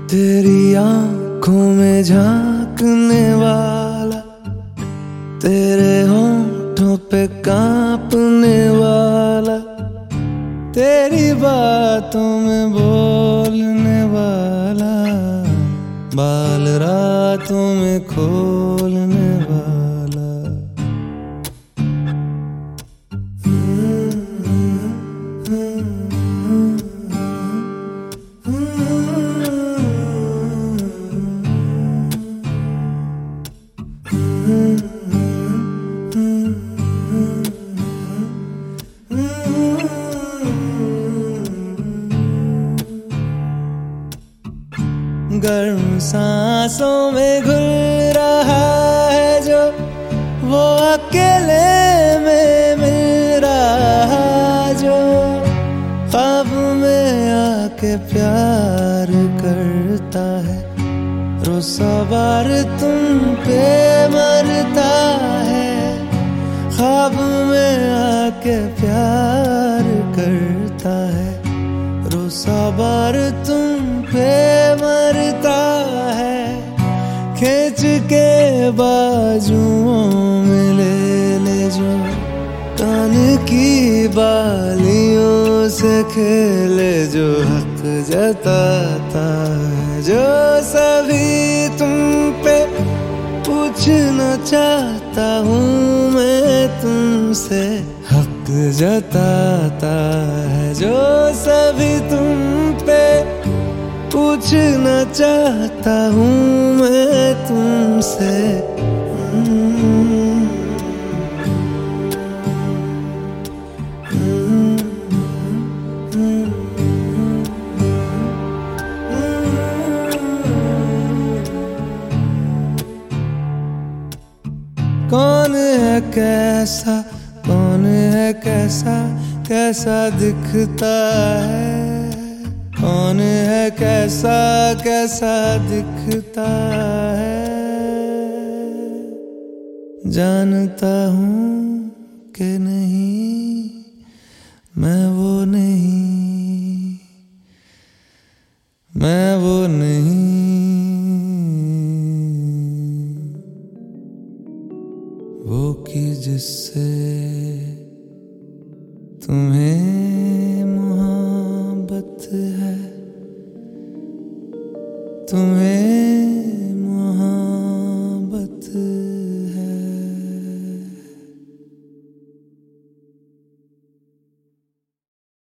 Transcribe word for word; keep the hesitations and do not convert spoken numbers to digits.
तेरी आंखों में झांकने वाला, तेरे होंठों पे कांपने वाला, तेरी बातों में बोलने वाला, बाल रातों में खोलने वाला। गर्म सांसों में घुल रहा है जो, वो अकेले में मिल रहा जो, ख्वाब में आके प्यार करता है, रोज़ बार तुम पे मरता है। ख्वाब में आके प्यार करता है, रोज़ बार तुम पे मरता है। खींच के बाजुओं में ले ले जो, कान की बालियों से खेले जो, हक जताता है जो सभी तुम पे। पूछना चाहता हूँ मैं तुमसे, हक जताता है जो सभी तुम पे। पूछना चाहता हूँ मैं तुमसे। कौन है कैसा, कौन है कैसा, कैसा दिखता है। कौन है कैसा, कैसा दिखता है। जानता हूँ कि नहीं, मैं वो नहीं, मैं वो नहीं, वो कि जिससे तुम्हें